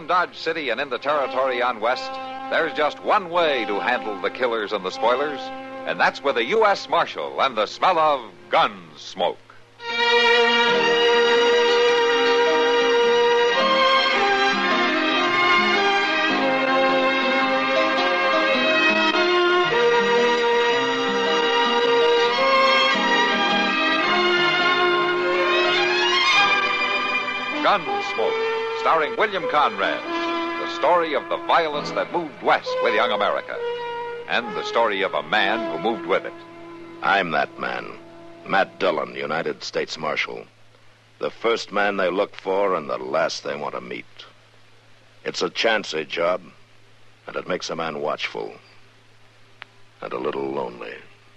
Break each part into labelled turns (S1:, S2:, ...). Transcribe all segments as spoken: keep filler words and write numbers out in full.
S1: From Dodge City and in the territory on west, there's just one way to handle the killers and the spoilers, and that's with a U S Marshal and the smell of gun smoke. Gunsmoke, starring William Conrad, the story of the violence that moved west with young America, and the story of a man who moved with it.
S2: I'm that man, Matt Dillon, United States Marshal. The first man they look for and the last they want to meet. It's a chancy job, and it makes a man watchful and a little lonely.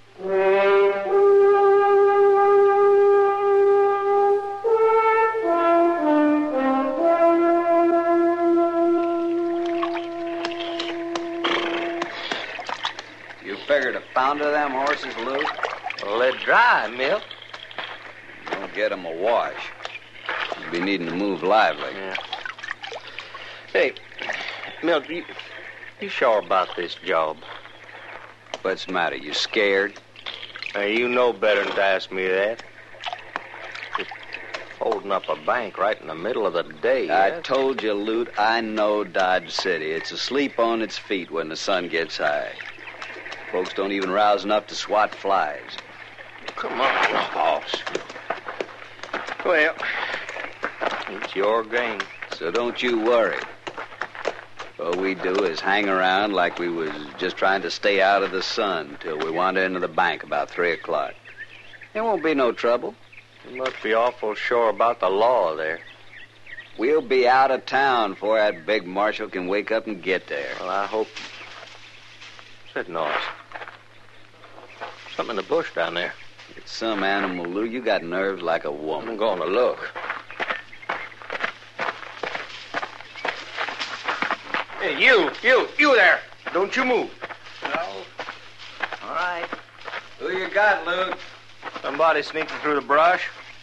S3: Figured a pound of them horses, Luke?
S4: Well, they're dry, Milt.
S3: Don't get them a wash. You'll be needing to move lively.
S4: Yeah. Hey, Milt, you, you sure about this job?
S3: What's the matter? You scared?
S4: Now, you know better than to ask me that. Just holding up a bank right in the middle of the day.
S3: I
S4: yes?
S3: told you, Lute, I know Dodge City. It's asleep on its feet when the sun gets high. Folks don't even rouse enough to swat flies.
S4: Come on, boss. Well, it's your game.
S3: So don't you worry. All we do is hang around like we was just trying to stay out of the sun till we wander into the bank about three o'clock. There won't be no trouble.
S4: You must be awful sure about the law there.
S3: We'll be out of town before that big marshal can wake up and get there.
S4: Well, I hope... What's that noise? Something in the bush down there.
S3: It's some animal, Lou. You got nerves like a woman.
S4: I'm going to look. Hey, you, you, you there. Don't you move.
S3: No. All right. Who you got, Luke?
S4: Somebody sneaking through the brush.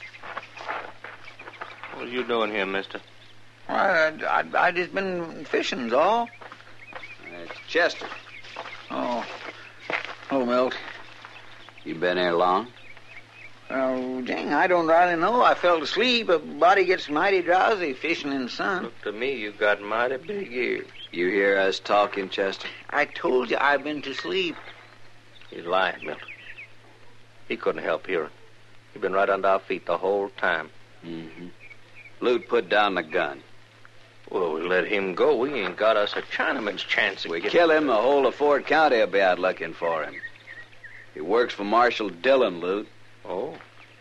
S4: What are you doing here, mister?
S5: I, I, I just been fishing's all.
S3: It's Chester.
S5: Oh. Oh, Milt.
S3: You been here long?
S5: Oh, dang, I don't really know. I fell asleep. A body gets mighty drowsy fishing in the sun.
S4: Look to me, you got mighty big ears.
S3: You hear us talking, Chester?
S5: I told you I've been to sleep.
S4: He's lying, Milt. He couldn't help hearing. He's been right under our feet the whole time.
S3: Mm-hmm. Lute, put down the gun.
S4: Well, we let him go. We ain't got us a Chinaman's chance.
S3: We kill him, the whole of Ford County will be out looking for him. He works for Marshal Dillon, Lute.
S4: Oh.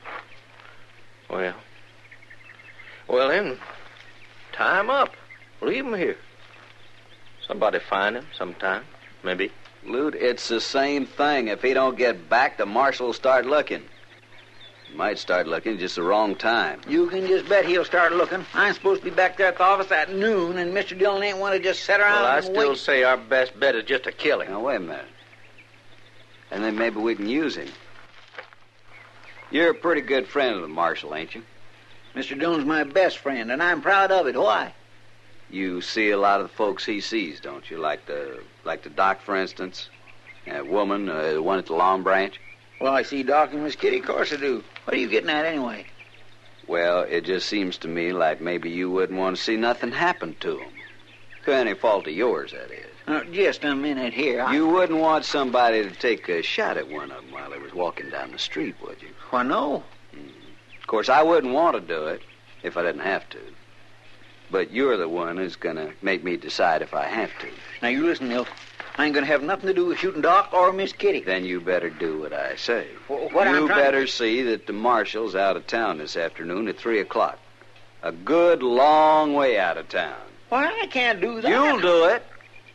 S4: Well. Well, then, tie him up. Leave him here. Somebody find him sometime, maybe.
S3: Lute, it's the same thing. If he don't get back, the marshal will start looking. He might start looking just the wrong time.
S5: You can just bet he'll start looking. I'm supposed to be back there at the office at noon, and Mister Dillon ain't want to just sit around
S4: well, I
S5: and
S4: still
S5: wait.
S4: say our best bet is just to kill him.
S3: Now, wait a minute. And then maybe we can use him. You're a pretty good friend of the marshal, ain't you?
S5: Mister Dillon's my best friend, and I'm proud of it. Why?
S3: You see a lot of the folks he sees, don't you? Like the like the doc, for instance. That woman, uh, the one at the Long Branch.
S5: Well, I see Doc and Miss Kitty. Of course I do. What are you getting at anyway?
S3: Well, it just seems to me like maybe you wouldn't want to see nothing happen to them. Through any fault of yours, that is.
S5: Uh, just a minute here. I...
S3: You wouldn't want somebody to take a shot at one of them while they was walking down the street, would you?
S5: Why, no.
S3: Mm. Of course, I wouldn't want to do it if I didn't have to. But you're the one who's going to make me decide if I have to.
S5: Now, you listen, Milt. I ain't going to have nothing to do with shooting Doc or Miss Kitty.
S3: Then you better do what I say.
S5: Well, what
S3: you
S5: I'm trying
S3: better
S5: to...
S3: see that the marshal's out of town this afternoon at three o'clock. A good long way out of town.
S5: Why, I can't do that.
S3: You'll do it.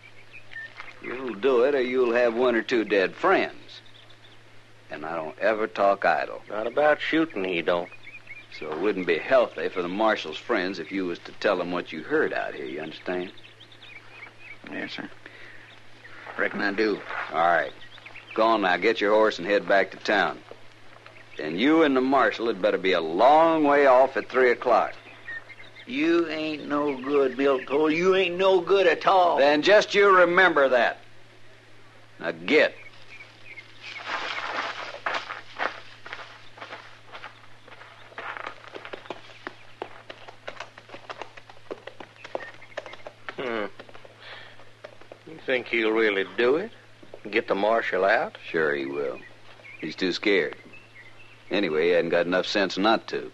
S3: You'll do it, or you'll have one or two dead friends. And I don't ever talk idle.
S4: Not about shooting, he don't.
S3: So it wouldn't be healthy for the marshal's friends if you was to tell them what you heard out here, you understand?
S5: Yes, sir. Reckon I do.
S3: All right. Go on now, get your horse and head back to town. And you and the marshal had better be a long way off at three o'clock.
S5: You ain't no good, Milt Toll. You ain't no good at all.
S3: Then just you remember that. Now get.
S4: Hmm. You think he'll really do it? Get the marshal out?
S3: Sure he will. He's too scared. Anyway, he hadn't got enough sense not to.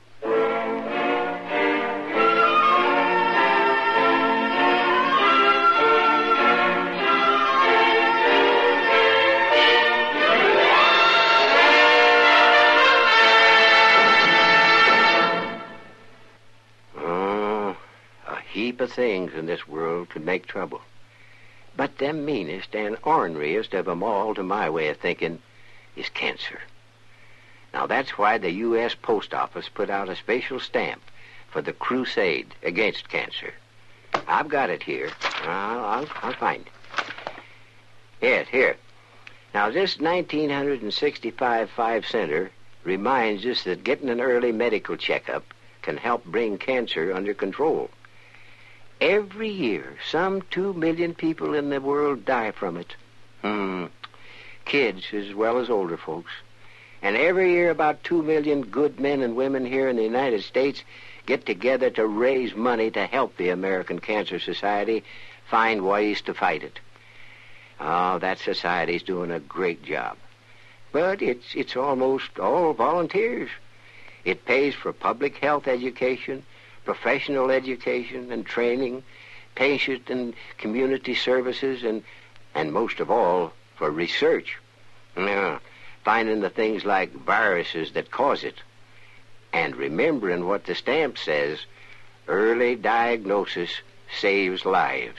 S6: Oh, a heap of things in this world could make trouble. But the meanest and orneriest of 'em all, to my way of thinking, is cancer. Now, that's why the U S Post Office put out a special stamp for the crusade against cancer. I've got it here. I'll, I'll, I'll find it. Yes, here. Now, this nineteen sixty-five five-center reminds us that getting an early medical checkup can help bring cancer under control. Every year, some two million people in the world die from it. Hmm. Kids as well as older folks. And every year, about two million good men and women here in the United States get together to raise money to help the American Cancer Society find ways to fight it. Oh, that society's doing a great job. But it's it's almost all volunteers. It pays for public health education, professional education and training, patient and community services, and, and most of all, for research. Now, finding the things like viruses that cause it. And remembering what the stamp says, early diagnosis saves lives.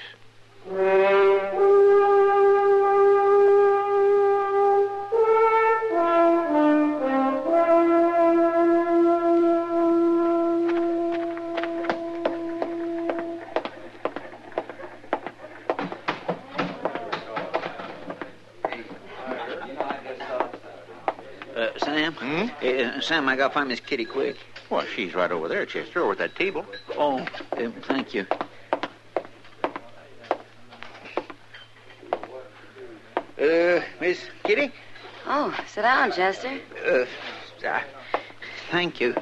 S5: Uh, Sam?
S7: Hmm?
S5: Uh, Sam, I gotta find Miss Kitty quick.
S7: Well, she's right over there, Chester, over at that table.
S5: Oh, uh, thank you. Uh, Miss Kitty?
S8: Oh, sit down, Chester.
S5: Uh, uh, thank you.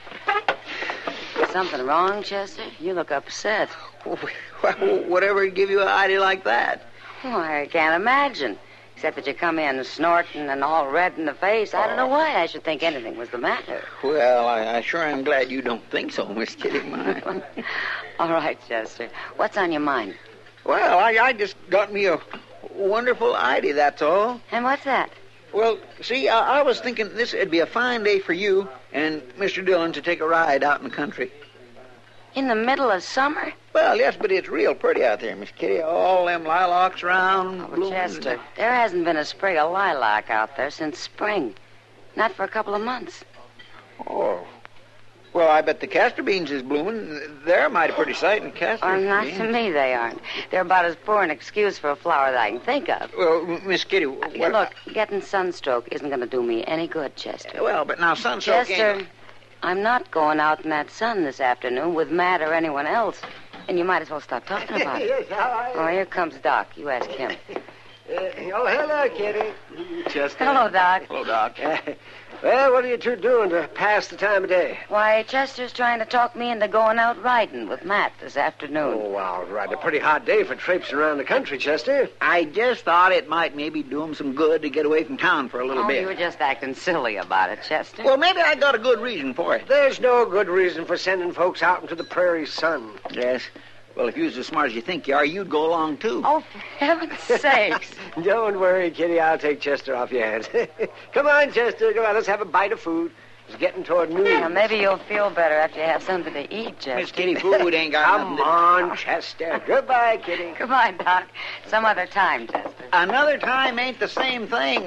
S8: Something wrong, Chester? You look upset.
S5: Well, whatever give you an idea like that?
S8: Why, I can't imagine. Except that you come in snorting and all red in the face. I don't know why I should think anything was the matter.
S5: Well, I, I sure am glad you don't think so, Miss Kitty. My.
S8: All right, Chester. What's on your mind?
S5: Well, I, I just got me a wonderful idea, that's all.
S8: And what's that?
S5: Well, see, I, I was thinking this would be a fine day for you and Mister Dillon to take a ride out in the country.
S8: In the middle of summer?
S5: Well, yes, but it's real pretty out there, Miss Kitty. All them lilacs around.
S8: Oh,
S5: blooming.
S8: Chester, there hasn't been a sprig of lilac out there since spring. Not for a couple of months.
S5: Oh. Well, I bet the castor beans is blooming. They're a mighty pretty sight in castor
S8: Or not
S5: beans.
S8: to me, they aren't. They're about as poor an excuse for a flower that I can think of.
S5: Well, Miss Kitty, what...
S8: Look, getting sunstroke isn't going to do me any good, Chester.
S5: Well, but now sunstroke
S8: Chester,
S5: ain't...
S8: I'm not going out in that sun this afternoon with Matt or anyone else. And you might as well stop talking about it.
S6: Yes, how are you?
S8: Oh, here comes Doc. You ask him.
S6: Uh, oh, hello, Kitty. Chester.
S8: Hello, Doc.
S5: Hello, Doc.
S6: Uh, well, what are you two doing to pass the time of day?
S8: Why, Chester's trying to talk me into going out riding with Matt this afternoon.
S6: Oh, wow, right. A pretty hot day for traipsing around the country, Chester.
S5: I just thought it might maybe do him some good to get away from town for a little
S8: Oh,
S5: bit.
S8: you were just acting silly about it, Chester.
S5: Well, maybe I got a good reason for it.
S6: There's no good reason for sending folks out into the prairie sun.
S5: Yes. Well, if you was as smart as you think you are, you'd go along, too.
S8: Oh, for heaven's sakes.
S6: Don't worry, Kitty. I'll take Chester off your hands. Come on, Chester. Come on, let's have a bite of food. It's getting toward noon.
S8: Now, maybe you'll feel better after you have something to eat, Chester.
S5: Miss Kitty, food ain't got
S6: Come
S5: nothing to...
S6: on, Chester. Goodbye, Kitty.
S8: Goodbye, Doc. Some other time, Chester.
S5: Another time ain't the same thing.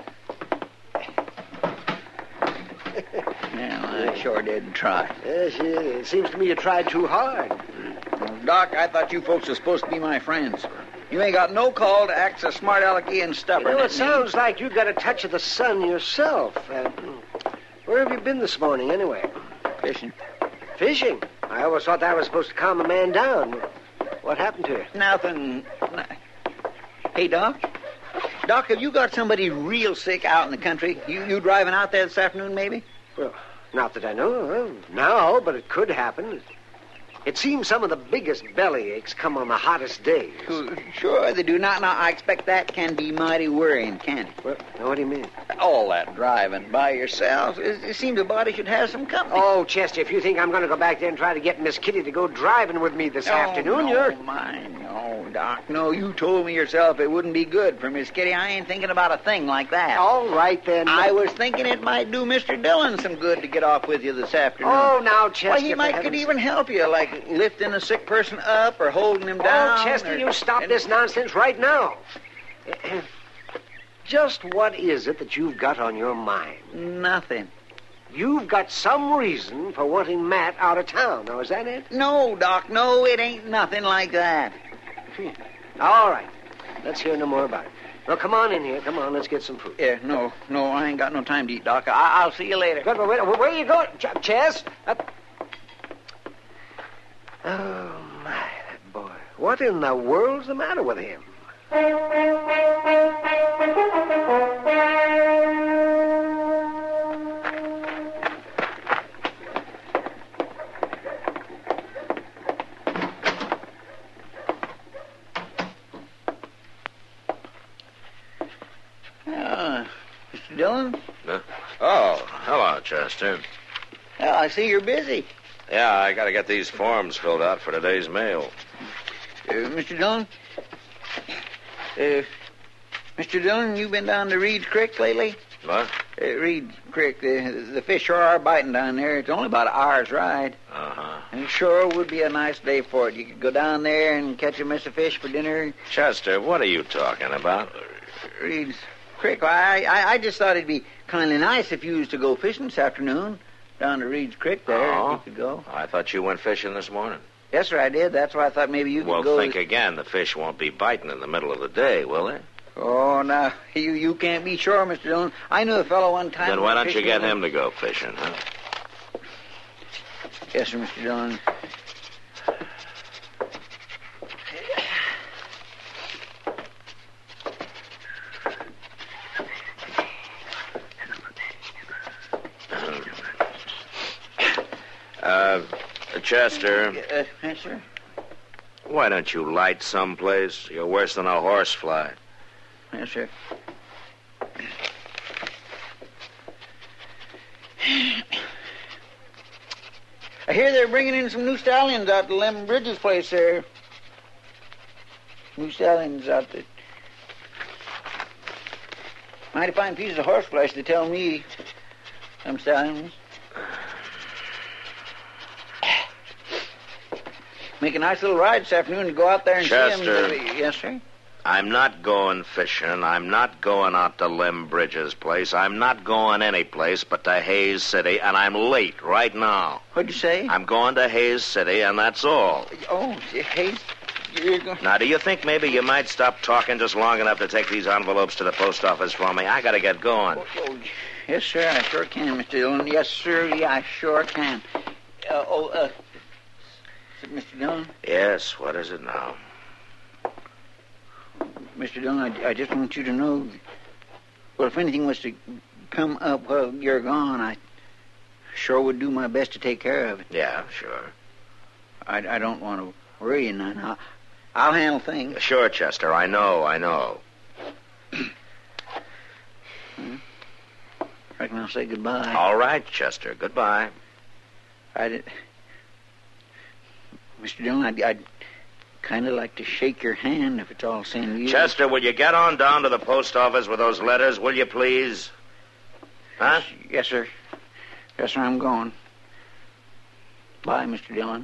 S5: Well, I sure did try.
S6: Yes, it seems to me you tried too hard.
S5: Doc, I thought you folks were supposed to be my friends. You ain't got no call to act so smart alecky and
S6: You
S5: stubborn.
S6: know, it sounds like you got a touch of the sun yourself. Uh, where have you been this morning, anyway?
S5: Fishing.
S6: Fishing?
S9: I always thought that was supposed to calm a man down. What happened to you?
S5: Nothing. Hey, Doc. Doc, have you got somebody real sick out in the country? You you driving out there this afternoon, maybe?
S9: Well, not that I know of now, but it could happen. It seems some of the biggest belly aches come on the hottest days.
S5: Sure, they do not. Now, I expect that can be mighty worrying, can't it?
S9: Well, what do you mean?
S5: All that driving by yourself. It, it seems a body should have some company.
S9: Oh, Chester, if you think I'm going to go back there and try to get Miss Kitty to go driving with me this
S5: oh,
S9: afternoon,
S5: no,
S9: you're...
S5: mine. No, Doc. No, you told me yourself it wouldn't be good for Miss Kitty. I ain't thinking about a thing like that.
S9: All right, then.
S5: I was thinking it might do Mister Dillon some good to get off with you this afternoon.
S9: Oh, now, Chester...
S5: Well, he might could even help you, like lifting a sick person up or holding him down.
S9: Oh, Chester,
S5: or...
S9: you stop this nonsense right now. Just what is it that you've got on your mind?
S5: Nothing.
S9: You've got some reason for wanting Matt out of town. Now, is that it?
S5: No, Doc, no, it ain't nothing like that.
S9: All right. Let's hear no more about it. Well, come on in here. Come on, let's get some food.
S5: Yeah, no, no, I ain't got no time to eat, Doc. I- I'll see you later.
S9: Good, but wait, where are you going? Ch- Chess? Up. Oh, my, that boy. What in the world's the matter with him?
S5: Uh, Mister Dillon?
S2: Huh? Oh, hello, Chester.
S5: Well, I see you're busy.
S2: Yeah, I got to get these forms filled out for today's mail.
S5: Uh, Mister Dillon? Uh, Mister Dillon, you been down to Reed's Creek lately?
S2: What?
S5: Uh, Reed's Creek, the, the fish sure are biting down there. It's only about an hour's ride.
S2: Uh-huh.
S5: And it sure would be a nice day for it. You could go down there and catch a mess of fish for dinner.
S2: Chester, what are you talking about?
S5: Reed's Creek. I, I I just thought it'd be kind of nice if you was to go fishing this afternoon down to Reed's Creek there.
S2: Oh?
S5: You could go.
S2: I thought you went fishing this morning.
S5: Yes, sir, I did. That's why I thought maybe you could
S2: Well,
S5: go.
S2: think again. The fish won't be biting in the middle of the day, will they?
S5: Oh, now, you you can't be sure, Mister Dillon. I knew a fellow one time...
S2: Then why don't you
S5: fishing
S2: get
S5: with-
S2: him to go fishing, huh?
S5: Yes, sir, Mister Dillon.
S2: Uh, Chester,
S5: Uh, yes, sir.
S2: why don't you light someplace? You're worse than a horsefly.
S5: Yes, sir. I hear they're bringing in some new stallions out to Lem Bridges' place there. New stallions out there. Mighty fine pieces of horseflesh, they tell me. Some stallions. Make a nice little ride this afternoon to go out there and
S2: Chester.
S5: see them. Yes, sir.
S2: I'm not going fishing. I'm not going out to Lem Bridges' place. I'm not going any place but to Hayes City, and I'm late right now.
S5: What'd you say?
S2: I'm going to Hayes City, and that's all.
S5: Oh, Hayes, you're going...
S2: Now, do you think maybe you might stop talking just long enough to take these envelopes to the post office for me? I gotta get going.
S5: Oh, oh, yes, sir, I sure can, Mister Dillon. Yes, sir, yeah, I sure can. Uh, oh, uh, Mister Dillon?
S2: Yes, what is it now?
S5: Mister Dillon, I, I just want you to know, well, if anything was to come up while you're gone, I sure would do my best to take care of it.
S2: Yeah, sure.
S5: I, I don't want to worry you none. I'll, I'll handle things.
S2: Sure, Chester, I know, I know.
S5: Hmm. Reckon I'll say goodbye.
S2: All right, Chester, goodbye.
S5: I did... Mister Dillon, I'd, I'd kind of like to shake your hand if it's all same to you.
S2: Chester, will you get on down to the post office with those letters, will you please? Huh?
S5: Yes, yes, sir. Yes, sir, I'm going. Bye, Mister Dillon.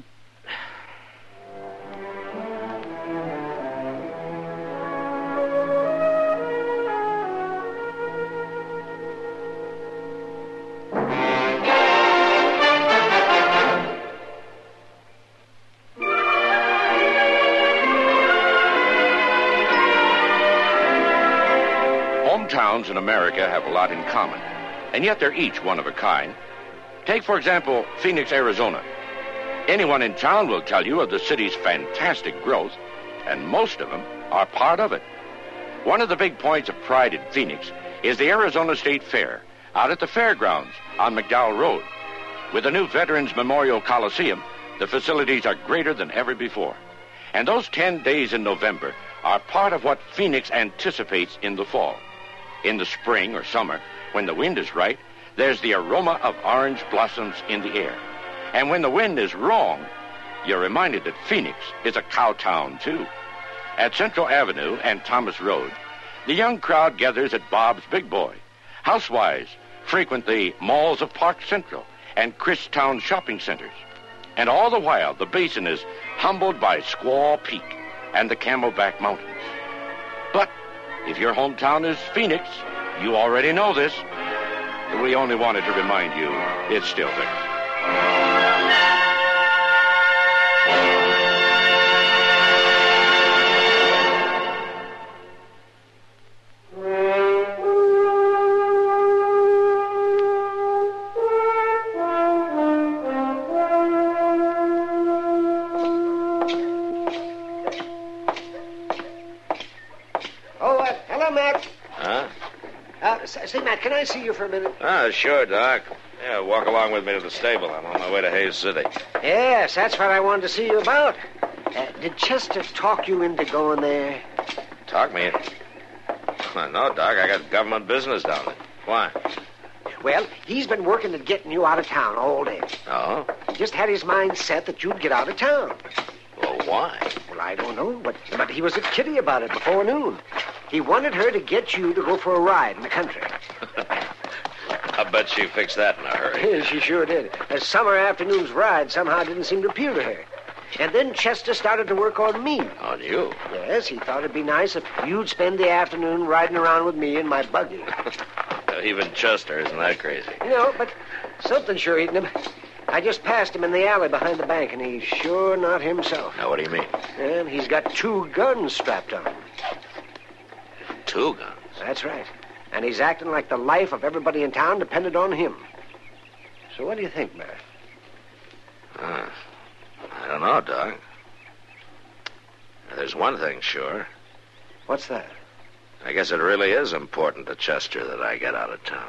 S10: Hometowns in America have a lot in common, and yet they're each one of a kind. Take, for example, Phoenix, Arizona. Anyone in town will tell you of the city's fantastic growth, and most of them are part of it. One of the big points of pride in Phoenix is the Arizona State Fair, out at the fairgrounds on McDowell Road. With the new Veterans Memorial Coliseum, the facilities are greater than ever before. And those ten days in November are part of what Phoenix anticipates in the fall. In the spring or summer, when the wind is right, there's the aroma of orange blossoms in the air. And when the wind is wrong, you're reminded that Phoenix is a cow town, too. At Central Avenue and Thomas Road, the young crowd gathers at Bob's Big Boy. Housewives frequent the malls of Park Central and Christown shopping centers. And all the while, the basin is humbled by Squaw Peak and the Camelback Mountains. But if your hometown is Phoenix, you already know this. We only wanted to remind you it's still there.
S9: Say, Matt, can I see you for a minute?
S2: Ah, sure, Doc. Yeah, walk along with me to the stable. I'm on my way to Hayes City.
S9: Yes, that's what I wanted to see you about. Uh, did Chester talk you into going there?
S2: Talk me? No, Doc. I got government business down there. Why?
S9: Well, he's been working at getting you out of town all day.
S2: Oh?
S9: He just had his mind set that you'd get out of town.
S2: Well, why?
S9: Well, I don't know, but, but he was at Kitty about it before noon. He wanted her to get you to go for a ride in the country.
S2: I bet she fixed that in a hurry.
S9: She sure did. A summer afternoon's ride somehow didn't seem to appeal to her. And then Chester started to work on me.
S2: On you?
S9: Yes, he thought it'd be nice if you'd spend the afternoon riding around with me in my buggy.
S2: Even Chester isn't that crazy.
S9: No, but something sure eating him. I just passed him in the alley behind the bank, and he's sure not himself.
S2: Now, what do you mean?
S9: And he's got two guns strapped on him.
S2: Two guns?
S9: That's right. And he's acting like the life of everybody in town depended on him. So what do you think, Matt?
S2: Uh, I don't know, Doc. There's one thing sure.
S9: What's that?
S2: I guess it really is important to Chester that I get out of town.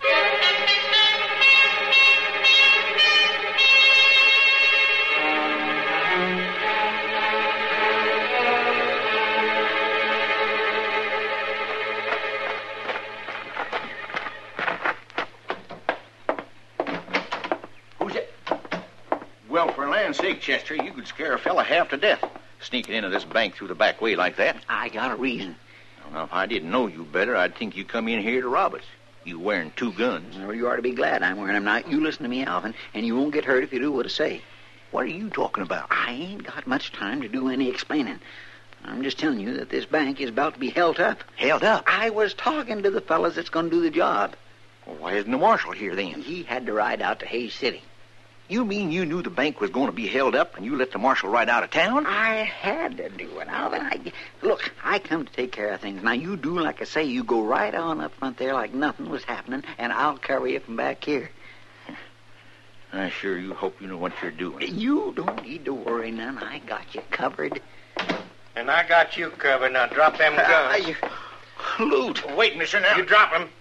S7: Well, for land's sake, Chester, you could scare a fella half to death sneaking into this bank through the back way like that.
S5: I got a reason.
S7: Now, if I didn't know you better, I'd think you come in here to rob us. You wearing two guns.
S5: Well, you ought to be glad I'm wearing them now. You listen to me, Alvin, and you won't get hurt if you do what I say.
S7: What are you talking about?
S5: I ain't got much time to do any explaining. I'm just telling you that this bank is about to be held up.
S7: Held up?
S5: I was talking to the fellas that's going to do the job.
S7: Well, why isn't the marshal here then?
S5: He had to ride out to Hayes City.
S7: You mean you knew the bank was going to be held up and you let the marshal ride out of town?
S5: I had to do it, Alvin. I, look, I come to take care of things. Now, you do like I say. You go right on up front there like nothing was happening, and I'll carry you from back here.
S7: I sure you hope you know what you're doing.
S5: You don't need to worry none. I got you covered.
S4: And I got you covered. Now, drop them guns.
S5: Uh, Loot.
S7: Wait, mister, now.
S4: You drop them.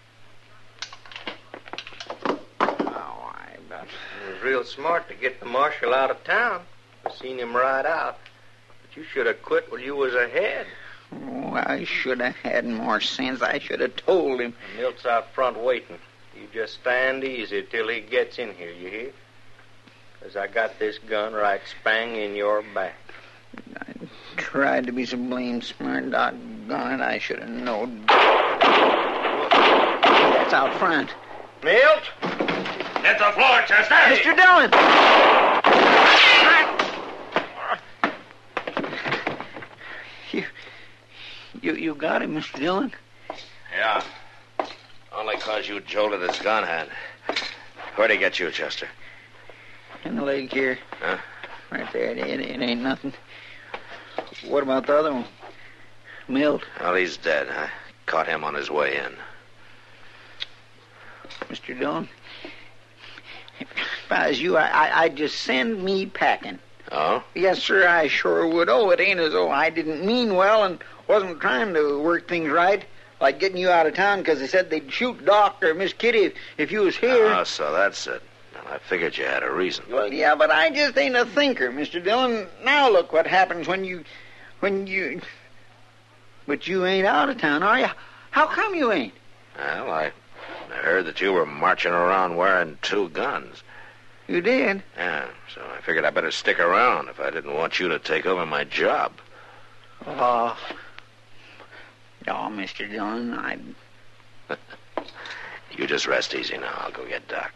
S4: It was real smart to get the marshal out of town. I seen him ride out. But you should have quit while you was ahead.
S5: Oh, I should have had more sense. I should have told him.
S4: Milt's out front waiting. You just stand easy till he gets in here, you hear? Because I got this gun right spang in your back.
S5: I tried to be so blamed smart, doggone it. I should have known. That's out front.
S4: Milt!
S10: Hit the floor, Chester!
S5: Mister Dillon! You, you, you got him, Mister Dillon?
S2: Yeah. Only because you jolted his gun hand. Where'd he get you, Chester?
S5: In the leg here.
S2: Huh?
S5: Right there. It, it, it ain't nothing. What about the other one? Milt?
S2: Well, he's dead. I caught him on his way in.
S5: Mister Dillon, if I was you, I, I, I'd just send me packing.
S2: Oh?
S5: Yes, sir, I sure would. Oh, it ain't as though I didn't mean well and wasn't trying to work things right, like getting you out of town because they said they'd shoot Doc or Miss Kitty if, if you was here.
S2: Oh, so that's it. Well, I figured you had a reason.
S5: Well, yeah, but I just ain't a thinker, Mister Dillon. Now look what happens when you... when you... But you ain't out of town, are you? How come you ain't?
S2: Well, I, I heard that you were marching around wearing two guns.
S5: You did?
S2: Yeah, so I figured I better stick around if I didn't want you to take over my job.
S5: Oh, oh, Mister Dillon, I...
S2: You just rest easy now. I'll go get Doc.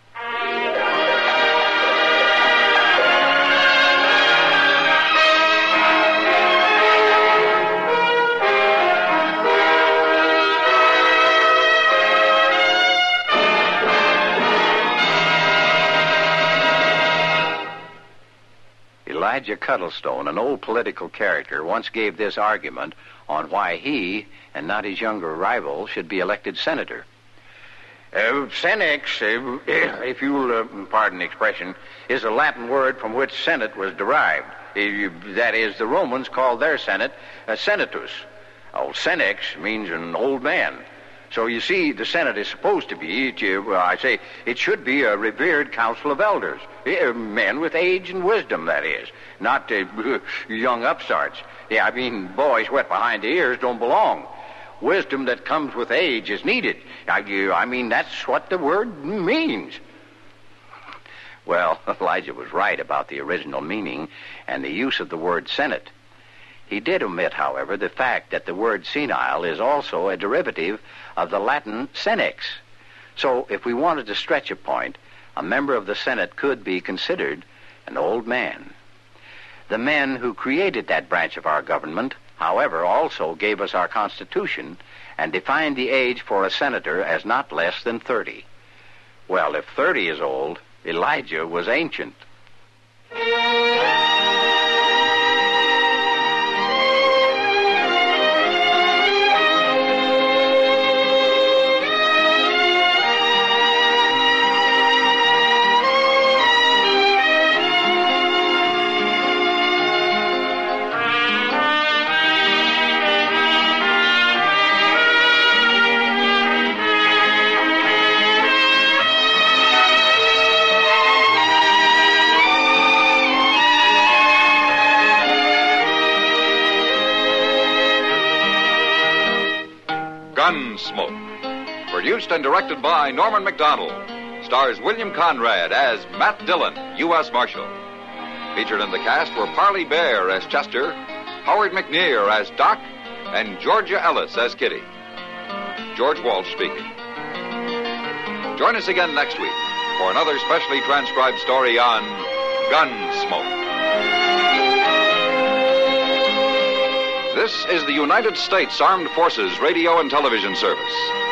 S3: Elijah Cuddlestone, an old political character, once gave this argument on why he, and not his younger rival, should be elected senator. Uh, senex, uh, if you'll uh, pardon the expression, is a Latin word from which senate was derived. Uh, that is, the Romans called their senate a senatus. Oh, senex means an old man. So you see, the Senate is supposed to be, it, uh, well, I say, it should be a revered council of elders. Uh, men with age and wisdom, that is. Not uh, young upstarts. Yeah, I mean, boys wet behind the ears don't belong. Wisdom that comes with age is needed. I, uh, I mean, that's what the word means. Well, Elijah was right about the original meaning and the use of the word Senate. He did omit, however, the fact that the word senile is also a derivative of the Latin senex. So, if we wanted to stretch a point, a member of the Senate could be considered an old man. The men who created that branch of our government, however, also gave us our Constitution and defined the age for a senator as not less than thirty. Well, if thirty is old, Elijah was ancient.
S1: Gunsmoke. Produced and directed by Norman McDonald. Stars William Conrad as Matt Dillon, U S Marshal. Featured in the cast were Parley Bear as Chester, Howard McNear as Doc, and Georgia Ellis as Kitty. George Walsh speaking. Join us again next week for another specially transcribed story on Gunsmoke. This is the United States Armed Forces Radio and Television Service.